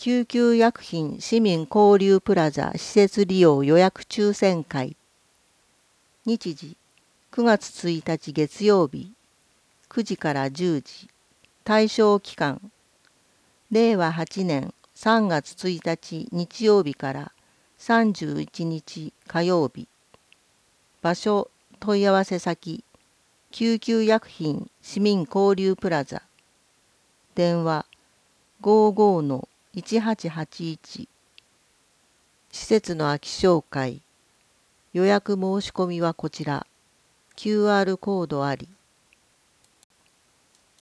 救急薬品市民交流プラザ施設利用予約抽選会。日時9月1日月曜日9時から10時。対象期間令和8年3月1日日曜日から31日火曜日。場所問い合わせ先救急薬品市民交流プラザ。電話55-1881。施設の空き紹介。予約申し込みはこちら。QR コードあり。